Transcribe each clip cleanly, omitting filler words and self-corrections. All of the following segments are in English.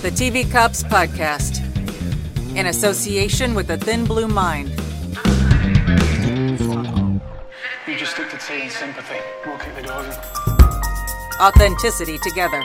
the TV Cops Podcast, in association with the Thin Blue Mind. You just stick to tea and sympathy. We'll kick the doors in. Authenticity together.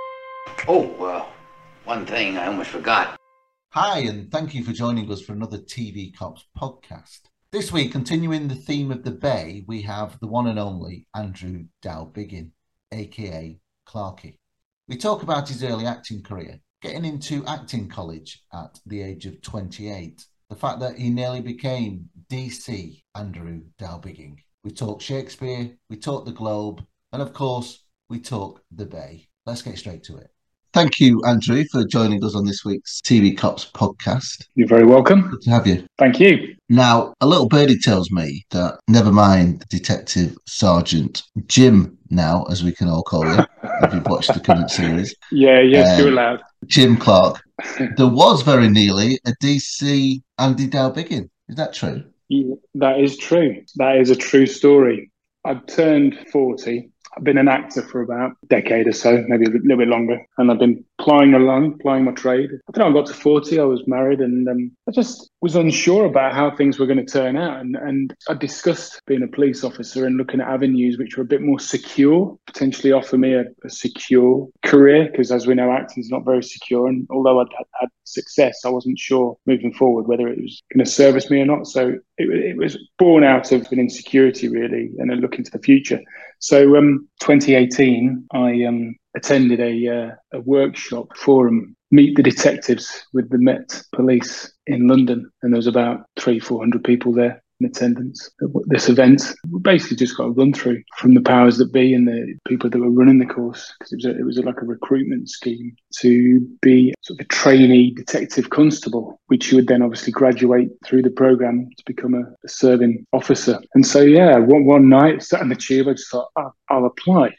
One thing I almost forgot. Hi, and thank you for joining us for another TV Cops podcast. This week, continuing the theme of the Bay, we have the one and only Andrew Dow-Biggin, aka Clarky. We talk about his early acting career, getting into acting college at the age of 28, the fact that he nearly became DC Andrew Dow-Biggin. We talk Shakespeare, we talk the Globe, and of course, we talk the Bay. Let's get straight to it. Thank you, Andrew, for joining us on this week's TV Cops podcast. You're very welcome. Good to have you. Thank you. Now, a little birdie tells me that, never mind Detective Sergeant Jim now, as we can all call you, if you've watched the current series. Yes, you're allowed. Jim Clark. There was very nearly a DC Andy Dow-Biggin. Is that true? Yeah, that is true. That is a true story. I've turned 40. I've been an actor for about a decade or so, maybe a little bit longer. And I've been plying my trade. I think I got to 40, I was married, and I just was unsure about how things were going to turn out. And I discussed being a police officer and looking at avenues which were a bit more secure, potentially offer me a secure career, because as we know, acting is not very secure. And although I'd had success, I wasn't sure moving forward whether it was going to service me or not. So it was born out of an insecurity, really, and a look into the future. So 2018, I attended a workshop forum, Meet the Detectives with the Met Police in London. And there was about 300-400 people there in attendance at this event. We basically just got a run through from the powers that be and the people that were running the course, because it was like a recruitment scheme to be sort of a trainee detective constable, which you would then obviously graduate through the program to become a serving officer. And so, one night, sat in the tube, I just thought, I'll apply.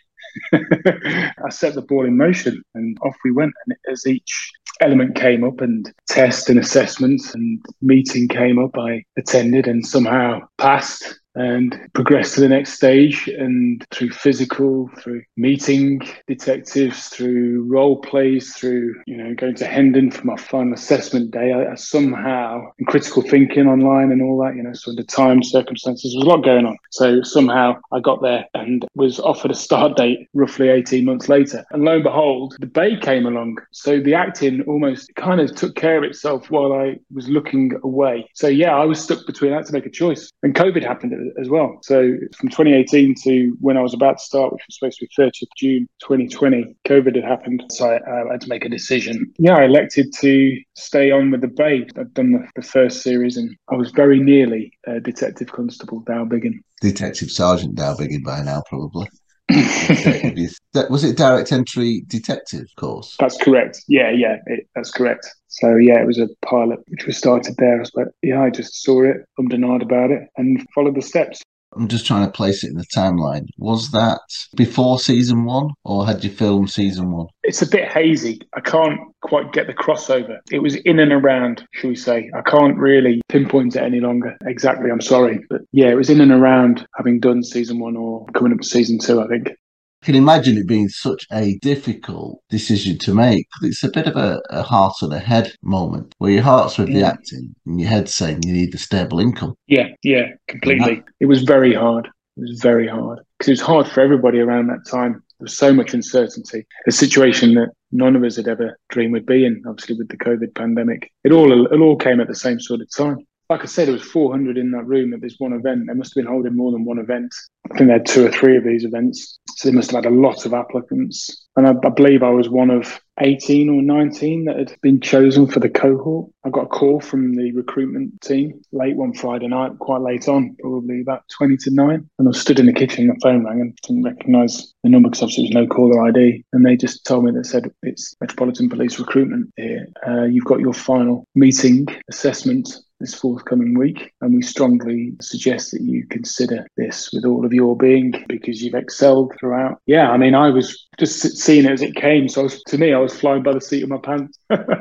I set the ball in motion and off we went. And as each element came up and test and assessment and meeting came up, I attended and somehow passed and progressed to the next stage. And through physical, through meeting detectives, through role plays, through, going to Hendon for my final assessment day, I somehow, and critical thinking online and all that, so the time, circumstances, there was a lot going on. So somehow I got there and was offered a start date roughly 18 months later. And lo and behold, the Bay came along. So the acting almost kind of took care of itself while I was looking away. So I was stuck between that to make a choice. And COVID happened as well. So from 2018 to when I was about to start, which was supposed to be 30th June 2020, COVID had happened. So I had to make a decision. I elected to stay on with the Bay. I'd done the first series and I was very nearly Detective Constable Dow-Biggin. Detective Sergeant Dow-Biggin by now, probably. Was it direct entry detective course? That's correct. That's correct. So it was a pilot which was started there. I just saw it, ummed and ahed about it, and followed the steps. I'm just trying to place it in the timeline. Was that before season 1, or had you filmed season 1? It's a bit hazy. I can't quite get the crossover. It was in and around, shall we say. I can't really pinpoint it any longer. Exactly, I'm sorry. But it was in and around having done season 1 or coming up to season 2, I think. I can imagine it being such a difficult decision to make. It's a bit of a heart and a head moment where your heart's with the acting and your head's saying you need a stable income. Yeah, completely. It was very hard. Because it was hard for everybody around that time. There was so much uncertainty, a situation that none of us had ever dreamed would be in, obviously with the COVID pandemic. It all came at the same sort of time. Like I said, there was 400 in that room at this one event. They must have been holding more than one event. I think they had 2 or 3 of these events. So they must have had a lot of applicants. And I believe I was one of 18 or 19 that had been chosen for the cohort. I got a call from the recruitment team late one Friday night, quite late on, probably about 20 to 9. And I stood in the kitchen, the phone rang and didn't recognise the number because obviously there was no caller ID. And they just told me, they said, it's Metropolitan Police recruitment here. You've got your final meeting assessment this forthcoming week, and we strongly suggest that you consider this with all of your being, because you've excelled throughout. I was just seeing it as it came. So I was flying by the seat of my pants.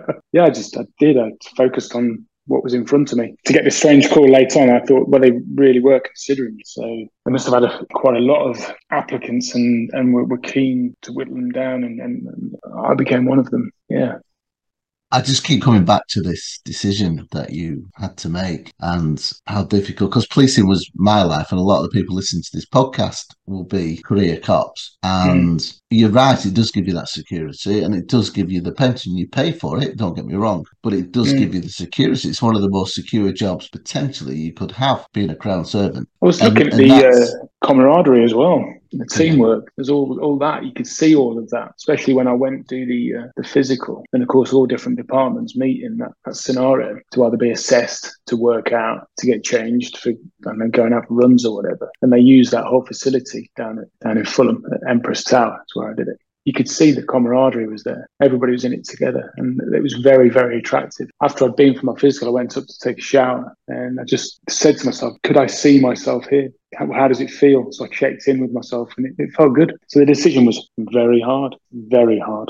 I focused on what was in front of me. To get this strange call late on, I thought, well, they really were considering me. So they must have had quite a lot of applicants and were keen to whittle them down, and I became one of them. Yeah. I just keep coming back to this decision that you had to make and how difficult, because policing was my life, and a lot of the people listening to this podcast will be career cops. And you're right, it does give you that security, and it does give you the pension. You pay for it, don't get me wrong, but it does give you the security. It's one of the most secure jobs potentially you could have, being a Crown servant. I was looking at the camaraderie as well, the teamwork. There's all that. You could see all of that, especially when I went to the physical. And of course, all different departments meet in that scenario to either be assessed, to work out, to get changed for going out for runs or whatever. And they use that whole facility down in Fulham at Empress Tower. That's where I did it. You could see the camaraderie was there. Everybody was in it together, and it was very, very attractive. After I'd been for my physical, I went up to take a shower, and I just said to myself, could I see myself here? How does it feel? So I checked in with myself, and it felt good. So the decision was very hard, very hard.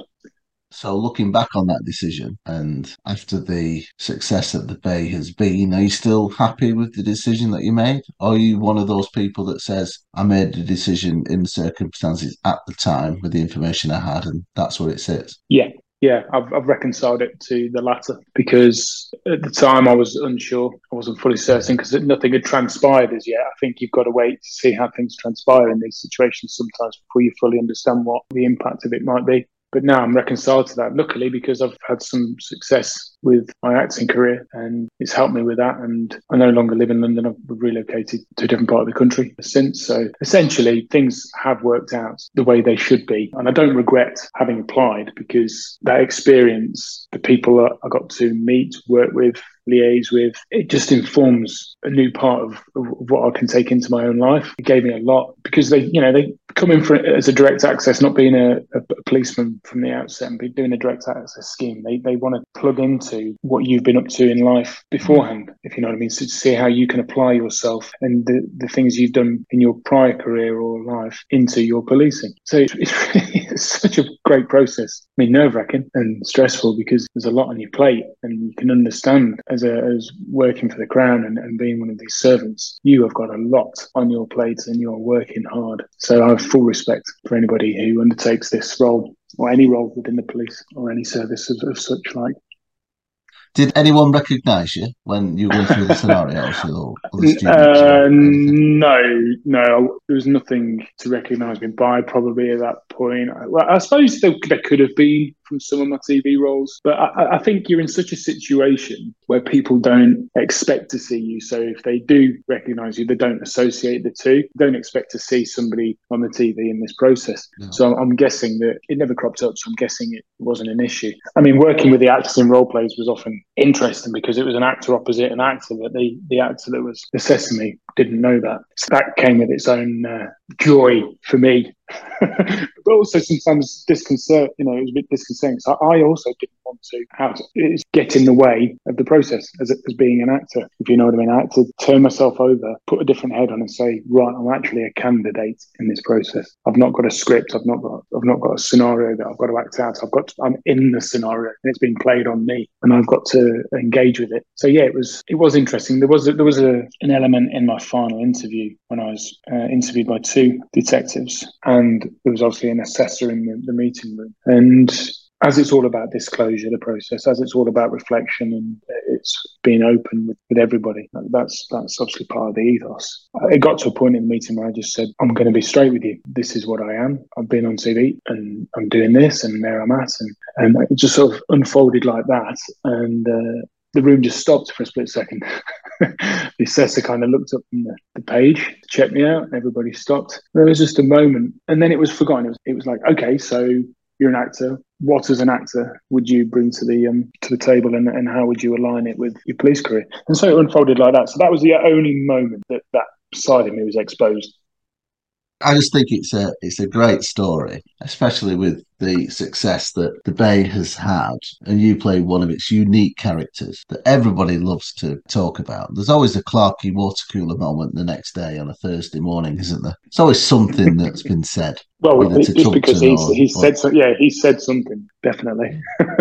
So looking back on that decision, and after the success that the Bay has been, are you still happy with the decision that you made? Or are you one of those people that says, I made the decision in the circumstances at the time with the information I had, and that's where it sits? Yeah, I've reconciled it to the latter, because at the time I was unsure. I wasn't fully certain because nothing had transpired as yet. I think you've got to wait to see how things transpire in these situations sometimes before you fully understand what the impact of it might be. But now I'm reconciled to that, luckily, because I've had some success with my acting career, and it's helped me with that. And I no longer live in London. I've relocated to a different part of the country since. So essentially, things have worked out the way they should be. And I don't regret having applied, because that experience, the people that I got to meet, work with, liaise with, it just informs a new part of what I can take into my own life. It gave me a lot, because they come in for as a direct access, not being a policeman from the outset and be doing a direct access scheme. They want to plug into what you've been up to in life beforehand, if you know what I mean, so to see how you can apply yourself and the things you've done in your prior career or life into your policing. So it's such a great process. I mean, nerve-wracking and stressful, because there's a lot on your plate, and you can understand as working for the Crown and being one of these servants, you have got a lot on your plate and you're working hard. So I have full respect for anybody who undertakes this role, or any role within the police or any service of such like. Did anyone recognise you when you went through the scenarios with all the students? No. There was nothing to recognise me by probably at that point. I suppose there could have been from some of my TV roles, but I think you're in such a situation where people don't expect to see you. So if they do recognise you, they don't associate the two. They don't expect to see somebody on the TV in this process. No. So I'm guessing that it never cropped up. So I'm guessing it wasn't an issue. I mean, working with the actors in role plays was often interesting, because it was an actor opposite an actor, but the actor that was assessing me didn't know that. So that came with its own joy for me. But also sometimes disconcert, it was a bit disconcerting. So I also didn't want to get in the way of the process as being an actor, if you know what I mean. I had to turn myself over, put a different head on and say, right, I'm actually a candidate in this process. I've not got a script. I've not got a scenario that I've got to act out. I'm in the scenario, and it's being played on me, and I've got to engage with it. So yeah, it was interesting. There was an element in my final interview when I was interviewed by two detectives, and there was obviously an assessor in the meeting room. And as it's all about disclosure, the process, as it's all about reflection, and it's being open with everybody, that's obviously part of the ethos. It got to a point in the meeting where I just said, I'm going to be straight with you. This is what I am. I've been on TV and I'm doing this, and there I'm at. And it just sort of unfolded like that. And the room just stopped for a split second. The assessor kind of looked up from the page to check me out, and everybody stopped. There was just a moment, and then it was forgotten. It was like, okay, so you're an actor. What, as an actor, would you bring to the table, and how would you align it with your police career? And so it unfolded like that. So that was the only moment that side of me was exposed. I just think it's a great story, especially with the success that the Bay has had, and you play one of its unique characters that everybody loves to talk about. There's always a Clarkey water cooler moment the next day on a Thursday morning, isn't there? It's always something that's been said. Well, just because he said so. Yeah, he said something, definitely.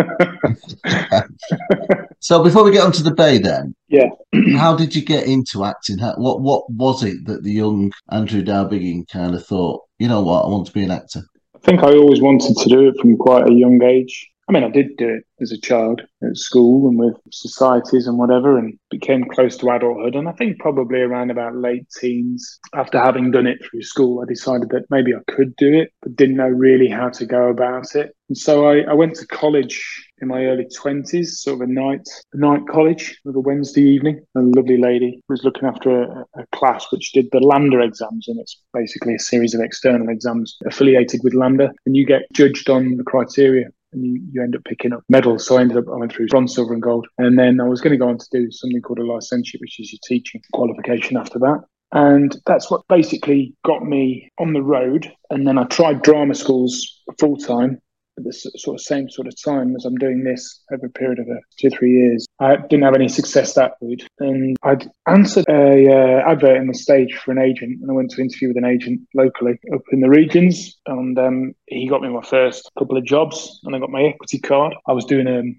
So before we get onto the Bay then, yeah, how did you get into acting? What was it that the young Andrew Dow-Biggin kind of thought, you know what, I want to be an actor? I think I always wanted to do it from quite a young age. I I did do it as a child at school and with societies and whatever, and became close to adulthood. And I think probably around about late teens, after having done it through school, I decided that maybe I could do it, but didn't know really how to go about it. And so I went to college in my early 20s, sort of a night college with a Wednesday evening. A lovely lady was looking after a class which did the LAMDA exams, and it's basically a series of external exams affiliated with LAMDA, and you get judged on the criteria and you end up picking up medals. So I went through bronze, silver and gold. And then I was going to go on to do something called a licentiate, which is your teaching qualification after that. And that's what basically got me on the road. And then I tried drama schools full time at the same sort of time as I'm doing this over a period of 2-3 years. I didn't have any success that route. And I'd answered a advert in the stage for an agent, and I went to interview with an agent locally up in the regions, and he got me my first couple of jobs, and I got my equity card. I was doing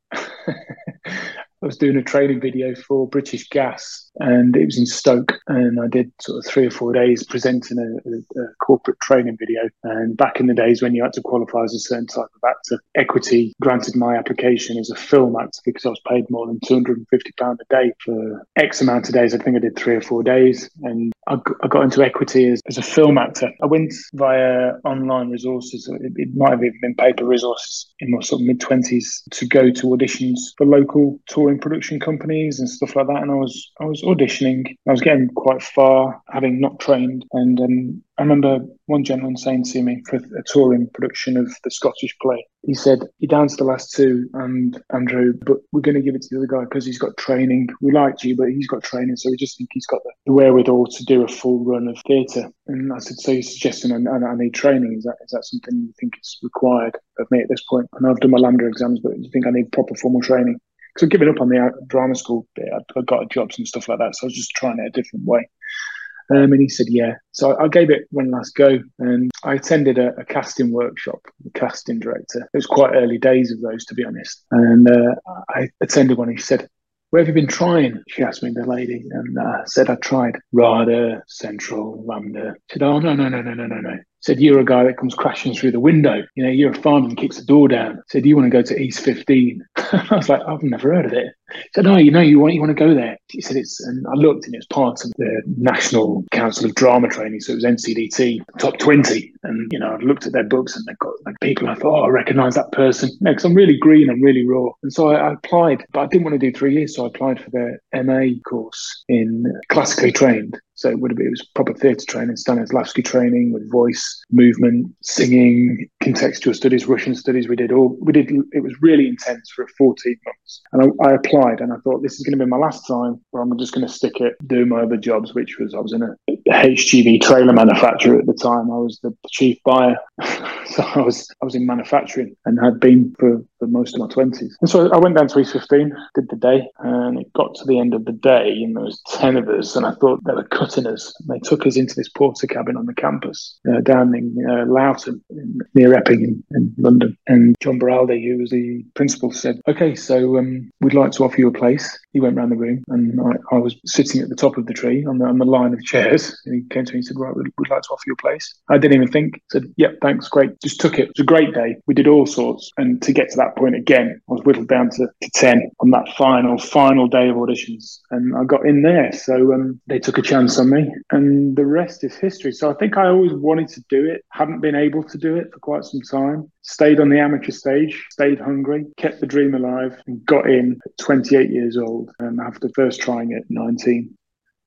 a training video for British Gas, and it was in Stoke, and I did sort of 3 or 4 days presenting a corporate training video. And back in the days when you had to qualify as a certain type of actor, Equity granted my application as a film actor because I was paid more than £250 a day for X amount of days. I think I did 3 or 4 days, and I got into Equity as a film actor. I went via online resources. It might have even been paper resources in my sort of mid-20s to go to auditions for local touring production companies and stuff like that. And I was auditioning. I was getting quite far, having not trained. And I remember one gentleman saying to me for a touring production of the Scottish play, he said, "You're down to the last 2, and Andrew, but we're going to give it to the other guy because he's got training. We liked you, but he's got training, so we just think he's got the wherewithal to do a full run of theatre." And I said, "So you're suggesting I need training? Is that something you think is required of me at this point? And I've done my LAMDA exams, but you think I need proper formal training?" Because I'd given up on the drama school bit. I'd got jobs and stuff like that, so I was just trying it a different way. And he said, yeah. So I gave it one last go, and I attended a casting workshop with the casting director. It was quite early days of those, to be honest. And I attended one. He said, "Where have you been trying?" She asked me, the lady, and I said I tried RADA, Central, LAMDA. She said, "Oh, no. Said, you're a guy that comes crashing through the window. You know, you're a fireman and kicks the door down." Said, "You want to go to East 15? I was like, "I've never heard of it." He said, "No, you want to go there." He said, and I looked, and it's part of the National Council of Drama Training. So it was NCDT, top 20. And, I looked at their books, and they've got like people, and I thought, "Oh, I recognize that person." Because I'm really green, I'm really raw. And so I applied, but I didn't want to do 3 years. So I applied for their MA course in classically trained. So it was proper theatre training, Stanislavski training with voice, movement, singing, contextual studies, Russian studies. It was really intense for 14 months. And I applied, and I thought, this is going to be my last time where I'm just going to stick it doing my other jobs, which was I was in a HGV trailer manufacturer at the time. I was the chief buyer. So I was in manufacturing and had been for most of my 20s. And so I went down to East 15, did the day, and it got to the end of the day, and there was 10 of us, and I thought they were cutting us. They took us into this porter cabin on the campus down in Loughton, near Epping in London. And John Baraldi, who was the principal, said, "Okay, so we'd like to offer you a place." He went round the room, and I was sitting at the top of the tree on the line of chairs. And he came to me and said, "Right, we'd like to offer you a place." I didn't even think. Said, "Yep, thanks, great." Just took it. It was a great day. We did all sorts. And to get to that point again, I was whittled down to 10 on that final day of auditions. And I got in there. So they took a chance on me, and the rest is history. So I think I always wanted to do it. Hadn't been able to do it for quite some time. Stayed on the amateur stage, stayed hungry, kept the dream alive, and got in at 28 years old, after first trying it at 19.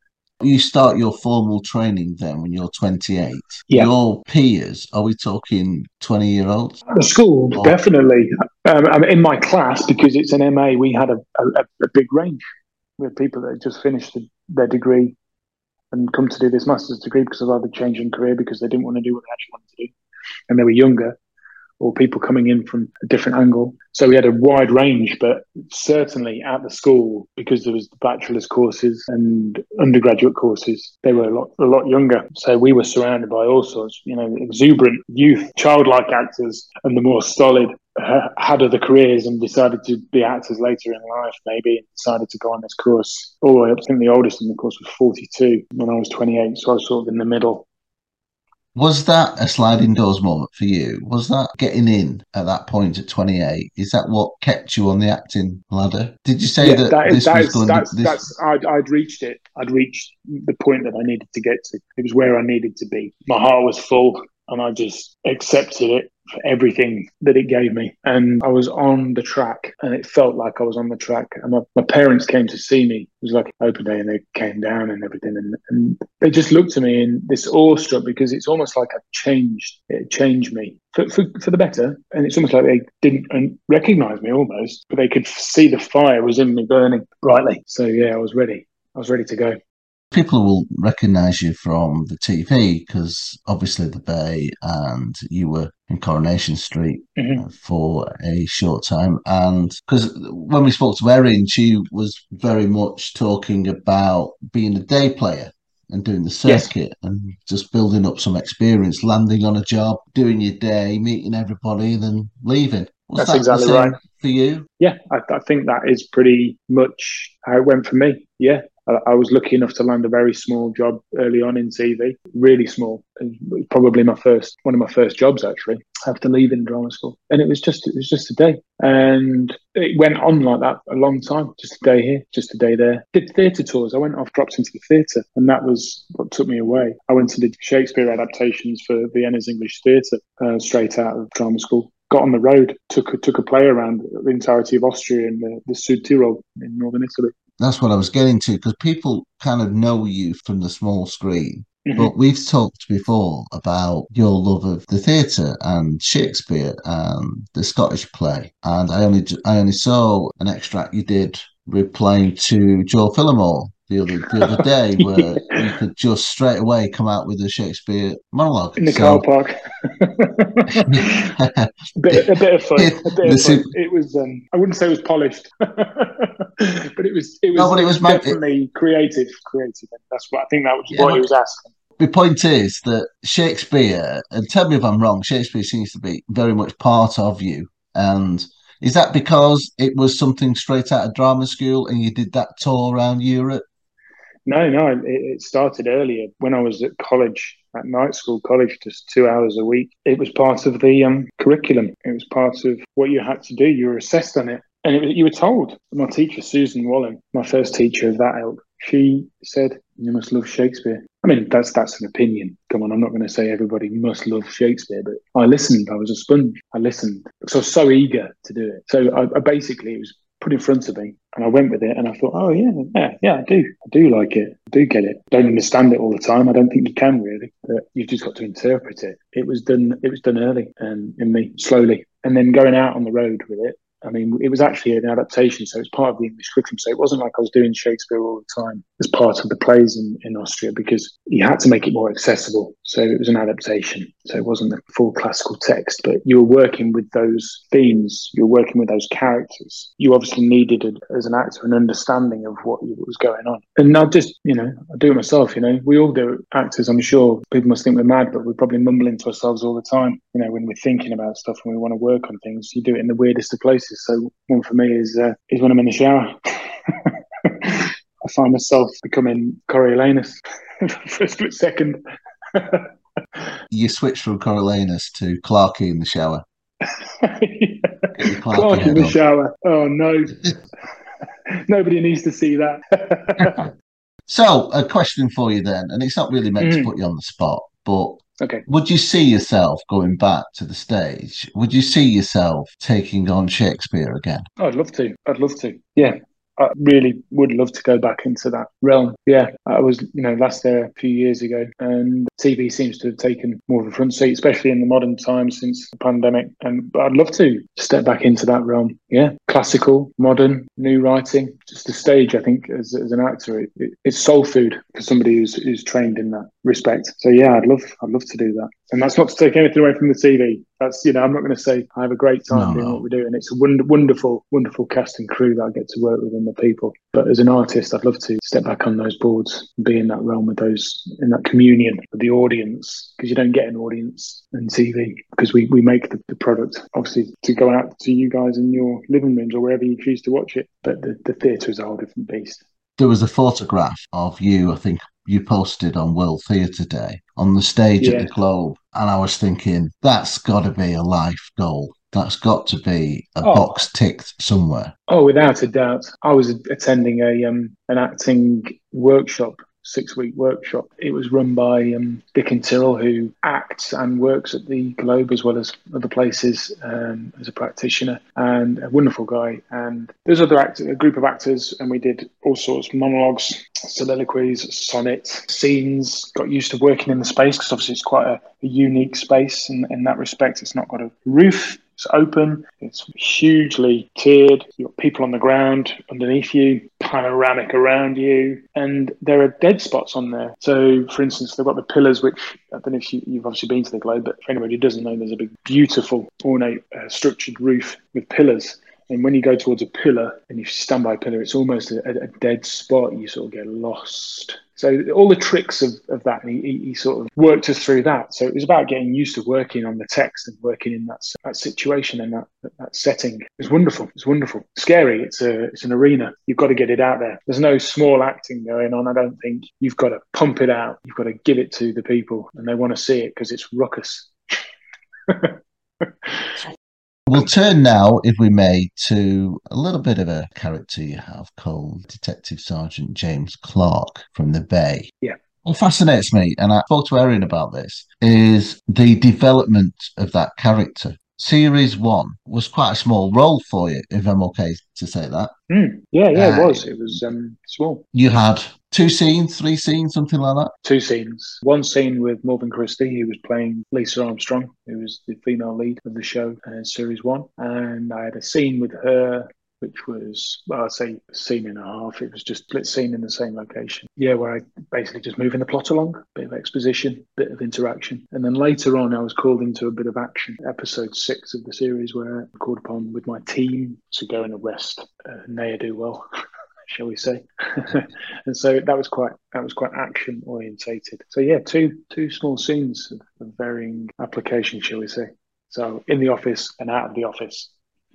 You start your formal training then when you're 28. Yeah. Your peers, are we talking 20-year-olds? The school, definitely. In my class, because it's an MA, we had a big range. We had people that had just finished their degree and come to do this master's degree because of either changing career because they didn't want to do what they actually wanted to do, and they were younger, or people coming in from a different angle. So we had a wide range, but certainly at the school, because there was the bachelor's courses and undergraduate courses, they were a lot younger. So we were surrounded by all sorts, exuberant youth, childlike actors, and the more solid had other careers and decided to be actors later in life, maybe, and decided to go on this course. I think the oldest in the course was 42 when I was 28, so I was sort of in the middle. Was that a sliding doors moment for you? Was that getting in at that point at 28? Is that what kept you on the acting ladder? Did you say Yeah, that this was going to this? I'd reached it. I'd reached the point that I needed to get to. It was where I needed to be. My heart was full, and I just accepted it for everything that it gave me. And I was on the track, and it felt like I was on the track. And my parents came to see me. It was like open day, and they came down and everything. And they just looked at me in this awestruck, because it's almost like I changed. It changed me for the better. And it's almost like they didn't recognize me almost, but they could see the fire was in me burning brightly. So yeah, I was ready. I was ready to go. People will recognise you from the TV because obviously the Bay, and you were in Coronation Street for a short time. And because when we spoke to Erin, she was very much talking about being a day player and doing the circuit and just building up some experience, landing on a job, doing your day, meeting everybody, and then leaving. That's exactly right for you? Yeah, I think that is pretty much how it went for me. Yeah. I was lucky enough to land a very small job early on in TV, really small. Probably one of my first jobs actually, after leaving drama school. And it was just a day, and it went on like that a long time. Just a day here, just a day there. Did theatre tours. I went off, dropped into the theatre, and that was what took me away. I went to the Shakespeare adaptations for Vienna's English Theatre straight out of drama school. Got on the road, took a play around the entirety of Austria and the Südtirol in northern Italy. That's what I was getting to, because people kind of know you from the small screen. But we've talked before about your love of the theatre and Shakespeare and the Scottish play. And I only saw an extract you did replying to Joe Phillimore the other day, where you could just straight away come out with a Shakespeare monologue in the car park. a bit of fun. It was. I wouldn't say it was polished, but it was definitely creative. That's what I think. That was what he was asking. The point is that Shakespeare, and tell me if I'm wrong, Shakespeare seems to be very much part of you. And is that because it was something straight out of drama school and you did that tour around Europe? No, it started earlier when I was at college, at night school college, just 2 hours a week. It was part of the curriculum. It was part of what you had to do. You were assessed on it. And you were told. My teacher, Susan Wallen, my first teacher of that ilk, she said, you must love Shakespeare. I mean, that's an opinion. Come on, I'm not going to say everybody must love Shakespeare, but I listened. I was a sponge. I listened. So I was so eager to do it. So I basically, it was put in front of me and I went with it, and I thought, oh yeah, I do like it. I do get it. Don't understand it all the time. I don't think you can really, but you've just got to interpret it. It was done early and in me, slowly. And then going out on the road with it, I mean, it was actually an adaptation, so it's part of the English curriculum. So it wasn't like I was doing Shakespeare all the time as part of the plays in Austria, because you had to make it more accessible. So it was an adaptation. So it wasn't a full classical text, but you were working with those themes. You were working with those characters. You obviously needed, as an actor, an understanding of what was going on. And I just, I do it myself, We all do it, actors, I'm sure. People must think we're mad, but we're probably mumbling to ourselves all the time. When we're thinking about stuff and we want to work on things, you do it in the weirdest of places. So one for me is when I'm in the shower. I find myself becoming Coriolanus for a split second. You switch from Coriolanus to Clarky in the shower. Clarky in the shower. Oh no. Nobody needs to see that. So, a question for you then, and it's not really meant to put you on the spot, but okay. Would you see yourself going back to the stage? Would you see yourself taking on Shakespeare again? I'd love to. Yeah. I really would love to go back into that realm. Yeah, I was, last there a few years ago, and TV seems to have taken more of a front seat, especially in the modern times since the pandemic. And I'd love to step back into that realm. Yeah, classical, modern, new writing. Just the stage, I think, as an actor, it's soul food for somebody who's trained in that respect. So yeah, I'd love to do that. And that's not to take anything away from the TV. That's, I'm not going to say I have a great time doing what we do, and it's a wonderful, wonderful cast and crew that I get to work with, and the people. But as an artist, I'd love to step back on those boards and be in that realm with those, in that communion with the audience, because you don't get an audience in TV, because we make the product, obviously, to go out to you guys in your living rooms or wherever you choose to watch it. But the theatre is a whole different beast. There was a photograph of you, I think, you posted on World Theatre Day on the stage at the Yes. Globe, and I was thinking, that's got to be a life goal. That's got to be a Oh, box ticked somewhere. oh, without a doubt. I was attending an acting workshop, 6-week workshop. It was run by Dick and Tyrrell, who acts and works at the Globe as well as other places as a practitioner, and a wonderful guy. And there's a group of actors, and we did all sorts of monologues, soliloquies, sonnets, scenes. Got used to working in the space because obviously it's quite a unique space in that respect. It's not got a roof. It's open, it's hugely tiered. You've got people on the ground underneath you, panoramic around you, and there are dead spots on there. So, for instance, they've got the pillars, which I don't know if you've obviously been to the Globe, but for anybody who doesn't know, there's a big, beautiful, ornate, structured roof with pillars. And when you go towards a pillar and you stand by a pillar, it's almost a dead spot. You sort of get lost. So all the tricks of that, and he sort of worked us through that. So it was about getting used to working on the text and working in that situation and that setting. It was wonderful. It's wonderful. Scary. It's an arena. You've got to get it out there. There's no small acting going on. I don't think. You've got to pump it out. You've got to give it to the people, and they want to see it because it's ruckus. We'll turn now, if we may, to a little bit of a character you have called Detective Sergeant James Clark from the Bay. Yeah. What fascinates me, and I spoke to Erin about this, is the development of that character. Series 1 was quite a small role for you, if I'm okay to say that. Yeah, it was. It was small. You had 2 scenes, 3 scenes, something like that? 2 scenes. One scene with Morgan Christie, who was playing Lisa Armstrong, who was the female lead of the show in Series 1. And I had a scene with her, which was, well, I'd say a scene and a half. It was just a split scene in the same location. Yeah, where I basically just moving the plot along, a bit of exposition, bit of interaction. And then later on, I was called into a bit of action. Episode 6 of the series, where I called upon with my team to go and arrest ne'er-do-well, shall we say. And so that was quite action orientated. So yeah, two small scenes of varying application, shall we say. So in the office and out of the office.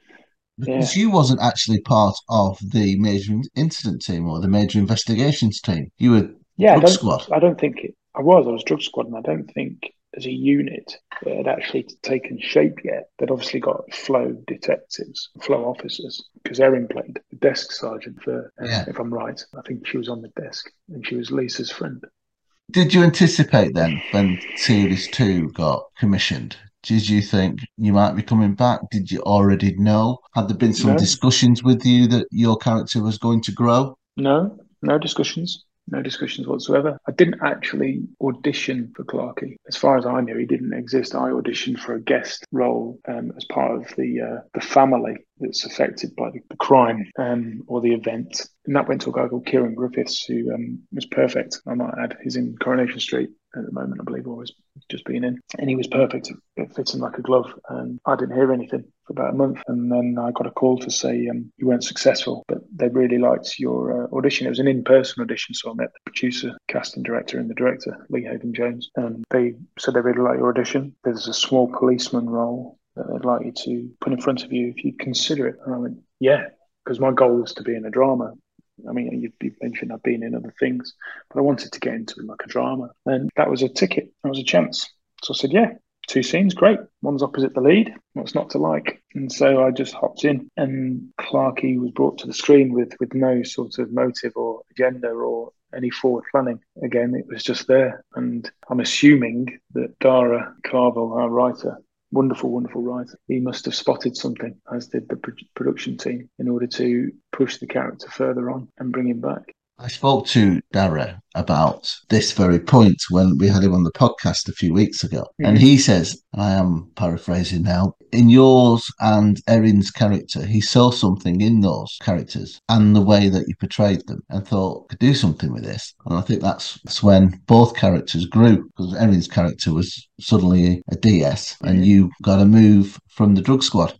Because you wasn't actually part of the major incident team or the major investigations team. You were drug squad. I don't think I was drug squad, and I don't think as a unit it had actually taken shape yet. They'd obviously got flow detectives, flow officers, because Erin played the desk sergeant for, if I'm right. I think she was on the desk, and she was Lisa's friend. Did you anticipate then, when Series 2 got commissioned, did you think you might be coming back? Did you already know? Had there been some discussions with you that your character was going to grow? No discussions. No discussions whatsoever. I didn't actually audition for Clarky. As far as I knew, he didn't exist. I auditioned for a guest role as part of the family that's affected by the crime or the event. And that went to a guy called Kieran Griffiths, who was perfect. I might add, he's in Coronation Street at the moment, I believe, or has just been in. And he was perfect. It fits him like a glove. And I didn't hear anything for about a month. And then I got a call to say you weren't successful, but they really liked your audition. It was an in-person audition, so I met the producer, casting director, and the director, Lee Haven Jones. And they said they really liked your audition. There's a small policeman role that they'd like you to put in front of you if you'd consider it. And I went, yeah, because my goal was to be in a drama. I mean, you mentioned I've been in other things, but I wanted to get into like a drama. And that was a ticket. That was a chance. So I said, yeah, 2 scenes, great. One's opposite the lead. What's not to like? And so I just hopped in, and Clarky was brought to the screen with no sort of motive or agenda or any forward planning. Again, it was just there. And I'm assuming that Dara Carville, our writer, wonderful writer, he must have spotted something, as did the production team, in order to push the character further on and bring him back. I spoke to Dara about this very point when we had him on the podcast a few weeks ago. And he says, I am paraphrasing now, in yours and Erin's character, he saw something in those characters and the way that you portrayed them and thought, could do something with this. And I think that's when both characters grew, because Erin's character was suddenly a DS and you got a move from the drug squad.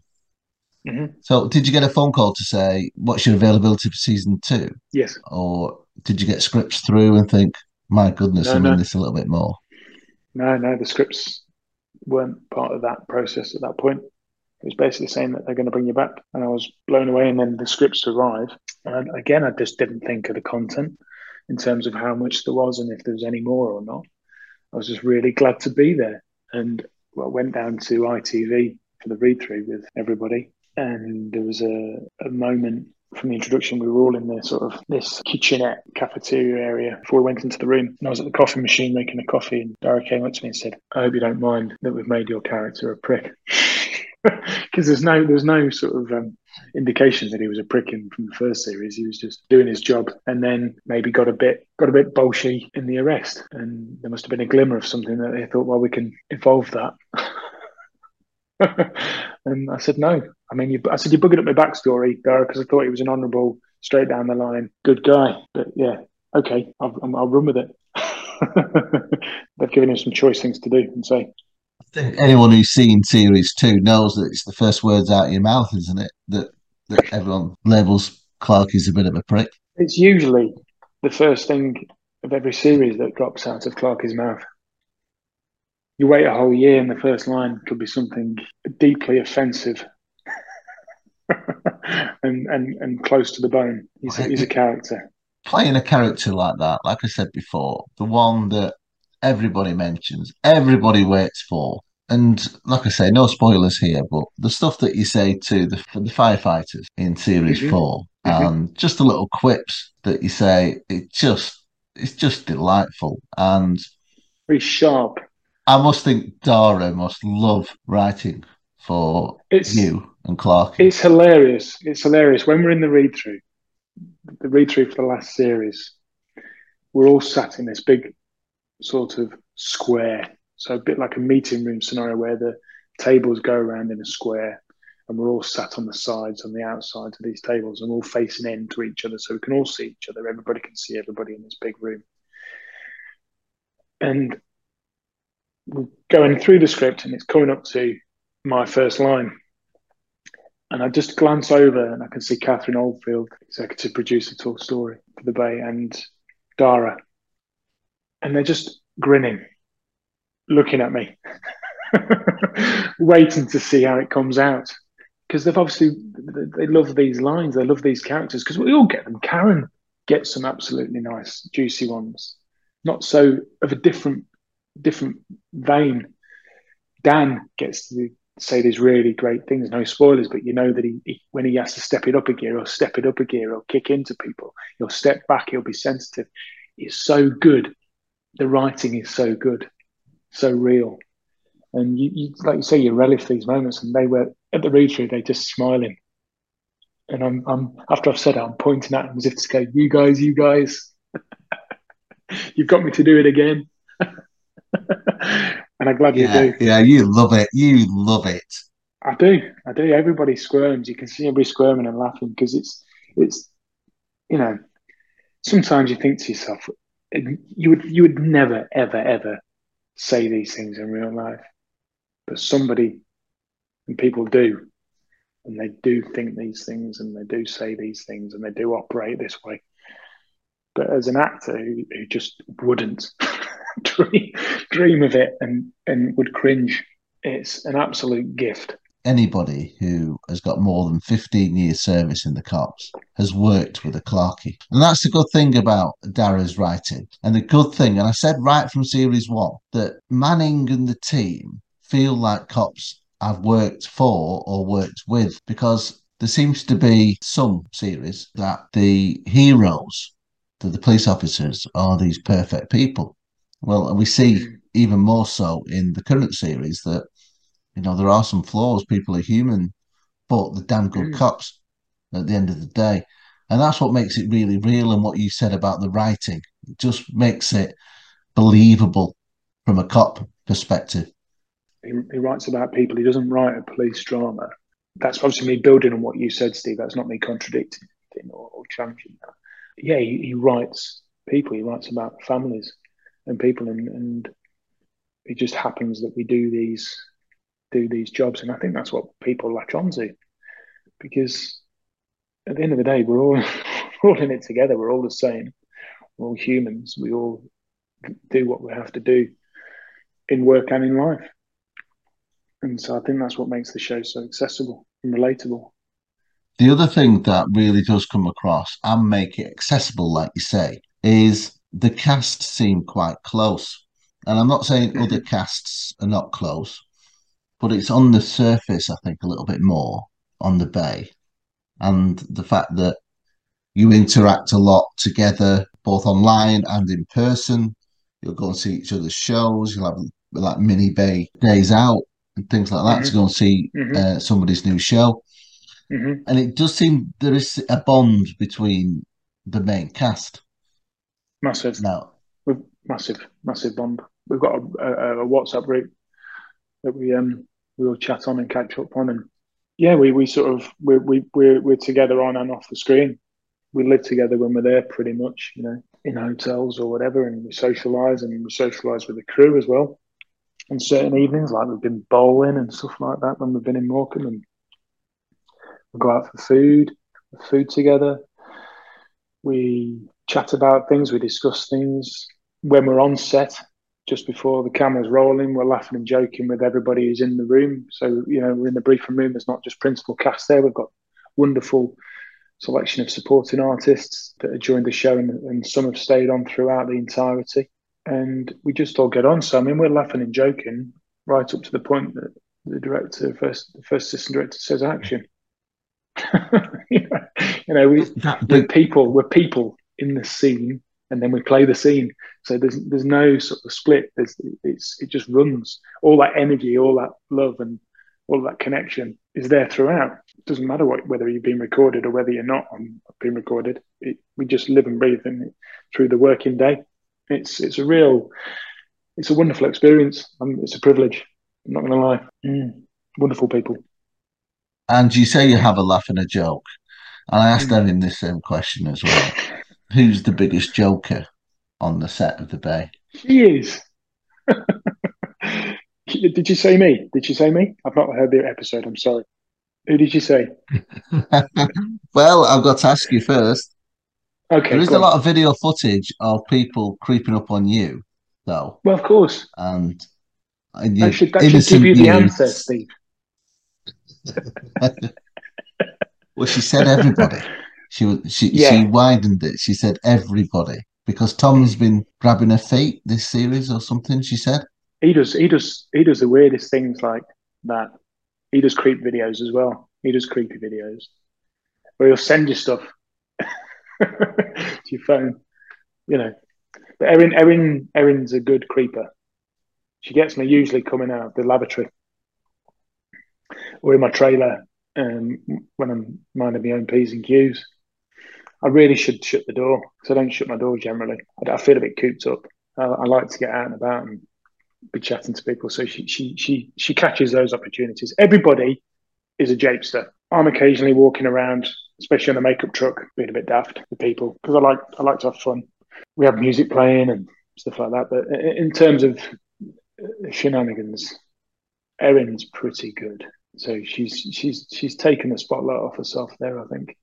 So did you get a phone call to say, what's your availability for season 2? Yes. Or did you get scripts through and think, my goodness, I'm in this a little bit more? No, the scripts weren't part of that process at that point. It was basically saying that they're going to bring you back. And I was blown away, and then the scripts arrived. And again, I just didn't think of the content. in terms of how much there was and if there was any more or not. I was just really glad to be there. And I went down to ITV for the read-through with everybody. And there was a moment from the introduction. We were all in this kitchenette cafeteria area before we went into the room. And I was at the coffee machine making a coffee, and Dara came up to me and said, "I hope you don't mind that we've made your character a prick." Because there's no sort of indication that he was a prick from the first series. He was just doing his job, and then maybe got a bit bolshy in the arrest. And there must have been a glimmer of something that they thought, well, we can evolve that. And I said, no. I mean, I said, you buggered up my backstory, Dara, because I thought he was an honourable, straight down the line, good guy. But yeah, okay, I'll run with it. They've given him some choice things to do and say. I think anyone who's seen series 2 knows that it's the first words out of your mouth, isn't it? That everyone labels Clark as a bit of a prick. It's usually the first thing of every series that drops out of Clarky's mouth. You wait a whole year and the first line could be something deeply offensive and close to the bone. He's a character. Playing a character like that, like I said before, the one that everybody mentions, everybody waits for. And like I say, no spoilers here, but the stuff that you say to the firefighters in series 4 and just the little quips that you say, it's just delightful. And very sharp. I must think Dara must love writing for you and Clark. It's hilarious. It's hilarious. When we're in the read-through for the last series, we're all sat in this big sort of square. So a bit like a meeting room scenario where the tables go around in a square and we're all sat on the sides, on the outsides of these tables, and we're all facing in to each other so we can all see each other. Everybody can see everybody in this big room. And we're going through the script and it's coming up to my first line. And I just glance over and I can see Catherine Oldfield, executive producer, Talk Story for the Bay, and Dara. And they're just grinning, looking at me, waiting to see how it comes out. Because they love these lines, they love these characters, because we all get them. Karen gets some absolutely nice, juicy ones. Not so of a different vein. Dan gets to say these really great things, no spoilers, but you know that he when he has to step it up a gear, he'll kick into people, he'll step back, he'll be sensitive. It's so good. The writing is so good, so real. And you like you say, you relish these moments, and they were at the read-through, they're just smiling. And I'm after I've said it, I'm pointing at them as if to go, you guys, you've got me to do it again. And I'm glad you do. Yeah, you love it. You love it. I do. Everybody squirms. You can see everybody squirming and laughing because it's you know, sometimes you think to yourself, you would never, ever say these things in real life. But somebody and people do. And they do think these things and they do say these things and they do operate this way. But as an actor who just wouldn't dream of it and would cringe, it's an absolute gift. Anybody who has got more than 15 years service in the cops has worked with a Clarkie. And that's the good thing about Dara's writing. And the good thing, and I said right from series 1, that Manning and the team feel like cops I've worked for or worked with, because there seems to be some series that the heroes, that the police officers, are these perfect people. Well, we see even more so in the current series that, you know, there are some flaws. People are human, but they're damn good cops at the end of the day. And that's what makes it really real. And what you said about the writing, it just makes it believable from a cop perspective. He writes about people. He doesn't write a police drama. That's obviously me building on what you said, Steve. That's not me contradicting or challenging that. Yeah, he writes people. He writes about families and people, and it just happens that we do these jobs, and I think that's what people latch on to, because at the end of the day, we're all in it together. We're all the same. We're all humans. We all do what we have to do in work and in life. And so I think that's what makes the show so accessible and relatable. The other thing that really does come across and make it accessible, like you say, is the cast seem quite close. And I'm not saying other casts are not close, but it's on the surface, I think, a little bit more on the Bay. And the fact that you interact a lot together, both online and in person. You'll go and see each other's shows. You'll have like mini Bay days out and things like that to go and see somebody's new show. And it does seem there is a bond between the main cast. Massive. Now, massive bond. We've got a WhatsApp group that we all chat on and catch up on, and yeah, we're together on and off the screen. We live together when we're there, pretty much, in hotels or whatever, and we socialise with the crew as well. On certain evenings, like we've been bowling and stuff like that when we've been in Morecambe, and we go out for food together. We chat about things, we discuss things. When we're on set, just before the camera's rolling, we're laughing and joking with everybody who's in the room. So, we're in the briefing room. There's not just principal cast there. We've got wonderful selection of supporting artists that have joined the show, and some have stayed on throughout the entirety. And we just all get on. So, we're laughing and joking right up to the point that the first assistant director says action. We're people in the scene, and then we play the scene. So there's no sort of split. It just runs. All that energy, all that love, and all that connection is there throughout. It doesn't matter whether you've been recorded or whether you're not being recorded. We just live and breathe through the working day. It's a wonderful experience. It's a privilege. I'm not going to lie. Wonderful people. And you say you have a laugh and a joke. And I asked Erin this same question as well. Who's the biggest joker on the set of the Bay? She is. Did you say me? I've not heard the episode. I'm sorry. Who did you say? Well, I've got to ask you first. Okay. There is a lot of video footage of people creeping up on you, though. Well, of course. And that should give you the answer, Steve. Well, she said everybody. She widened it. She said everybody because Tom's been grabbing her feet this series or something. She said he does the weirdest things like that. He does creep videos as well. He does creepy videos where he'll send you stuff to your phone. But Erin's a good creeper. She gets me usually coming out of the lavatory or in my trailer when I'm minding my own P's and Q's. I really should shut the door because I don't shut my door generally. I feel a bit cooped up. I like to get out and about and be chatting to people. So she catches those opportunities. Everybody is a japester. I'm occasionally walking around, especially on the makeup truck, being a bit daft with people because I like to have fun. We have music playing and stuff like that. But in terms of shenanigans, Erin's pretty good. So she's taken the spotlight off herself there, I think.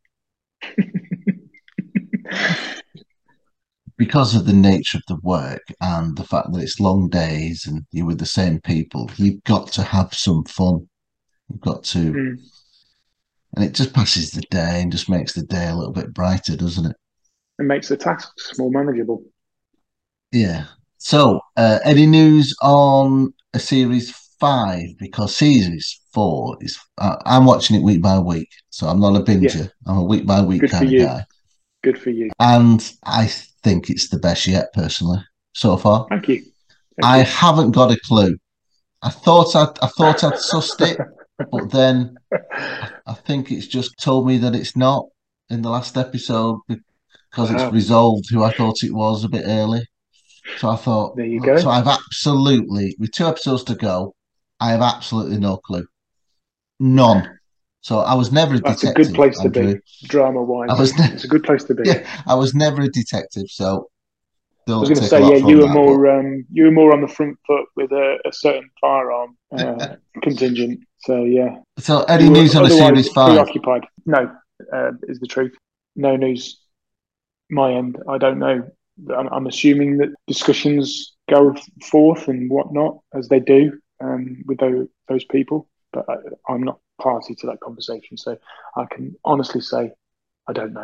Because of the nature of the work and the fact that it's long days and you're with the same people, you've got to have some fun. You've got to, and it just passes the day and just makes the day a little bit brighter, doesn't it? It makes the tasks more manageable. Yeah. So, any news on a series 5? Because series 4 is, I'm watching it week by week, so I'm not a binger. Yeah. I'm a week by week kind of guy. Good for you. And I think it's the best yet, personally, so far. Thank you. I haven't got a clue. I thought I'd sussed it, but then I think it's just told me that it's not in the last episode because it's resolved who I thought it was a bit early. So I thought, there you go. So I've absolutely, with 2 episodes to go, I have absolutely no clue. None. So I was never a detective. That's a good place to be, drama-wise. It's a good place to be. Yeah, I was never a detective, so I was going to say, you were more on the front foot with a certain firearm contingent. So yeah. So any news on a series 5? Preoccupied. No, is the truth. No news. My end. I don't know. I'm assuming that discussions go forth and whatnot as they do with those people, but I'm not party to that conversation, so I can honestly say I don't know.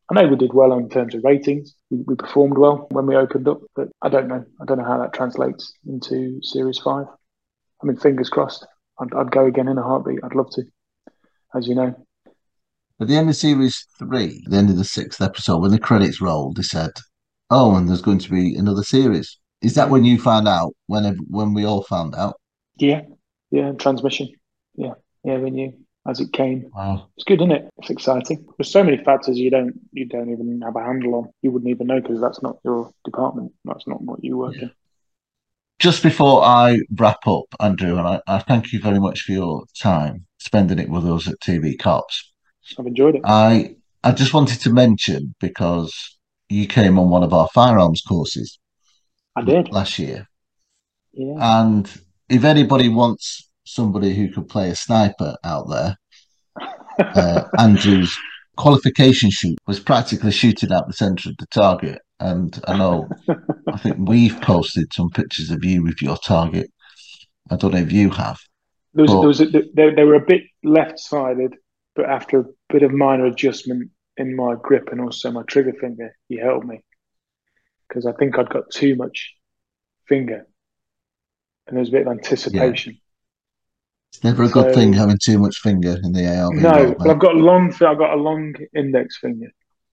I know we did well in terms of ratings. We performed well when we opened up, but I don't know. I don't know how that translates into Series 5. I mean, fingers crossed. I'd go again in a heartbeat. I'd love to, as you know. At the end of Series 3, the end of the 6th episode, when the credits rolled, they said, "Oh, and there's going to be another series." Is that when you found out? When we all found out? Yeah, transmission. Yeah, we knew as it came. Wow. It's good, isn't it? It's exciting. There's so many factors you don't even have a handle on. You wouldn't even know because that's not your department. That's not what you work in. Just before I wrap up, Andrew, and I thank you very much for your time spending it with us at TV Cops. I've enjoyed it. I just wanted to mention, because you came on one of our firearms courses. I did last year. Yeah. And if anybody wants somebody who could play a sniper out there, Andrew's qualification shoot was practically shooting out the centre of the target. And I think we've posted some pictures of you with your target. I don't know if you have. They were a bit left-sided, but after a bit of minor adjustment in my grip and also my trigger finger, he helped me. Because I think I'd got too much finger and there's a bit of anticipation. Yeah. It's never a good thing having too much finger in the ARB. No, but I've got a long index finger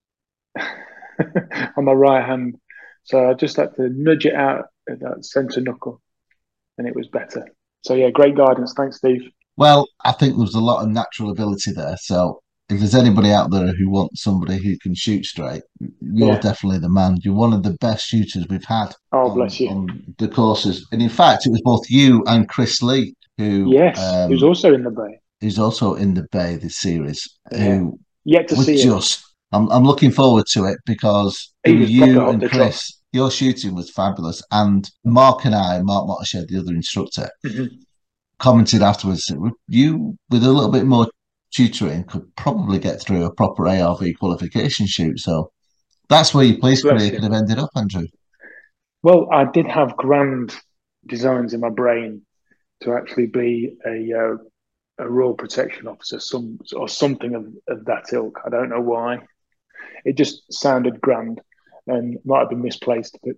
on my right hand. So I just had to nudge it out at that centre knuckle and it was better. So yeah, great guidance. Thanks, Steve. Well, I think there's a lot of natural ability there. So if there's anybody out there who wants somebody who can shoot straight, you're definitely the man. You're one of the best shooters we've had bless you. On the courses. And in fact, it was both you and Chris Lee who's also in the Bay. Who's also in the Bay this series. Who yet to see just, I'm looking forward to it because you and Chris, your shooting was fabulous. And Mark Mottershed, the other instructor, commented afterwards, you, with a little bit more tutoring, could probably get through a proper ARV qualification shoot. So that's where your police career could have ended up, Andrew. Well, I did have grand designs in my brain to actually be a Royal Protection Officer, or something of that ilk. I don't know why. It just sounded grand and might have been misplaced, but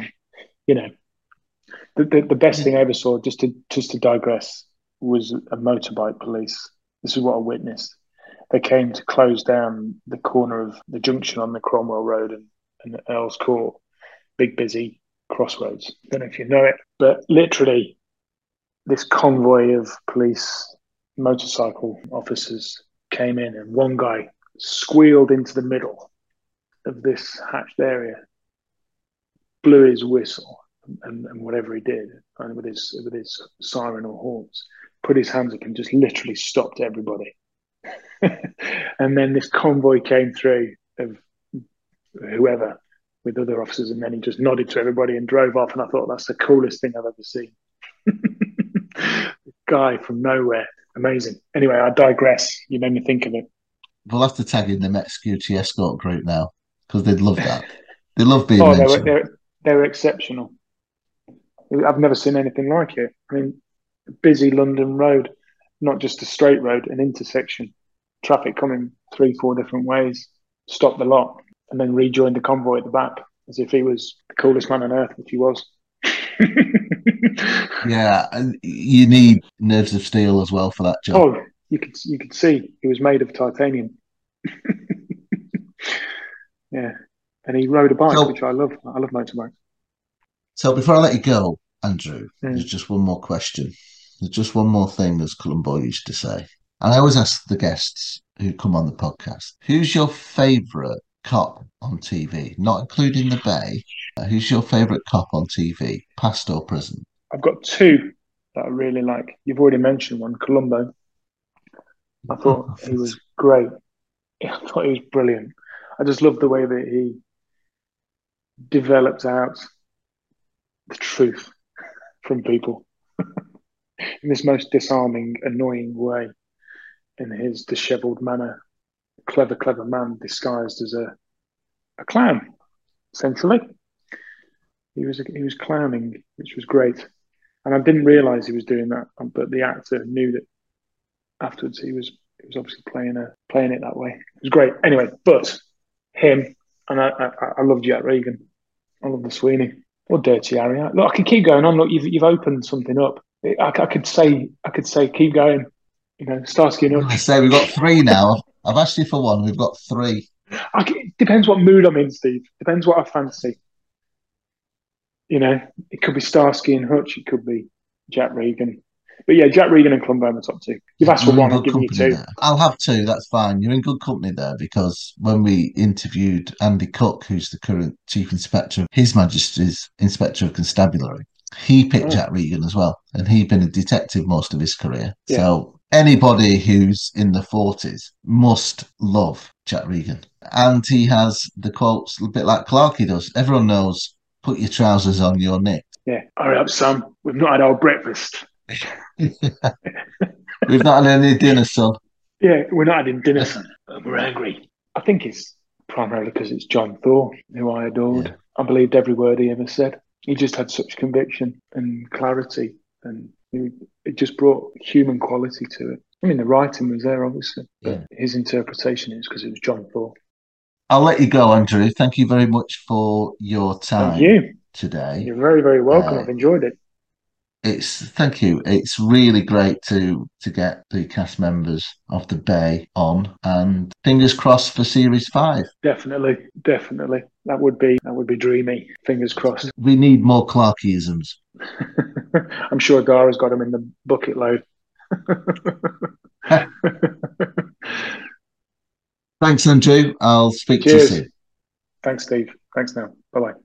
the best thing I ever saw, just to digress, was a motorbike police. This is what I witnessed. They came to close down the corner of the junction on the Cromwell Road and Earl's Court. Big, busy crossroads. Don't know if you know it, but literally this convoy of police motorcycle officers came in and one guy squealed into the middle of this hatched area, blew his whistle and whatever he did, and with his siren or horns, put his hands up and just literally stopped everybody. And then this convoy came through of whoever with other officers, and then he just nodded to everybody and drove off. And I thought, that's the coolest thing I've ever seen. Guy from nowhere. Amazing. Anyway, I digress. You made me think of it. We'll have to tag in the Met Security Escort group now, because they'd love that. They love being mentioned. They were exceptional. I've never seen anything like it. I mean, busy London road, not just a straight road, an intersection. Traffic coming 3-4 different ways. Stopped the lot and then rejoined the convoy at the back as if he was the coolest man on earth, which he was. Yeah, and you need nerves of steel as well for that job. Oh, you could see he was made of titanium. Yeah, and he rode a bike, which I love. I love motorbikes. So before I let you go, Andrew, there's just one more question. There's just one more thing, as Columbo used to say. And I always ask the guests who come on the podcast, who's your favourite cop on TV, not including the Bay? Who's your favourite cop on TV, past or present? I've got two that I really like. You've already mentioned one, Columbo. I thought he was great. I thought he was brilliant. I just love the way that he developed out the truth from people in this most disarming, annoying way, in his dishevelled manner. Clever man disguised as a clown, essentially. He was clowning, which was great. And I didn't realise he was doing that, but the actor knew that afterwards he was obviously playing it that way. It was great. Anyway, but him, and I love Jack Regan. I love the Sweeney or Dirty Harry. Look, I could keep going on. Look, you've opened something up. I could say keep going. You know, Starsky and I Hutch. say we've got 3 now. I've asked you for 1. We've got 3. Depends what mood I'm in, Steve. Depends what I fancy. You know, it could be Starsky and Hutch. It could be Jack Regan. But yeah, Jack Regan and Columbo are top 2. You've asked for You're in 1. I'll good give you company 2. there. I'll have 2. That's fine. You're in good company there, because when we interviewed Andy Cook, who's the current Chief Inspector of His Majesty's Inspector of Constabulary, he picked Jack Regan as well, and he'd been a detective most of his career. Yeah. So anybody who's in the 40s must love Jack Regan. And he has the quotes a bit like Clarkey does. Everyone knows, put your trousers on, you're nicked. Yeah. Hurry up, son. We've not had our breakfast. We've not had any dinner, son. Yeah, we're not having dinner, son. We're angry. I think it's primarily because it's John Thaw, who I adored. Yeah. I believed every word he ever said. He just had such conviction and clarity, and it just brought human quality to it. I mean, the writing was there, obviously, but his interpretation is because it was John Thaw. I'll let you go, Andrew. Thank you very much for your time today. You're very, very welcome. I've enjoyed it. Thank you. It's really great to get the cast members of The Bay on, and fingers crossed for series 5. Definitely. That would be dreamy. Fingers crossed. We need more Clarkeyisms. I'm sure Dara's got them in the bucket load. Thanks, Andrew. I'll speak to you soon. Thanks, Steve. Thanks now. Bye-bye.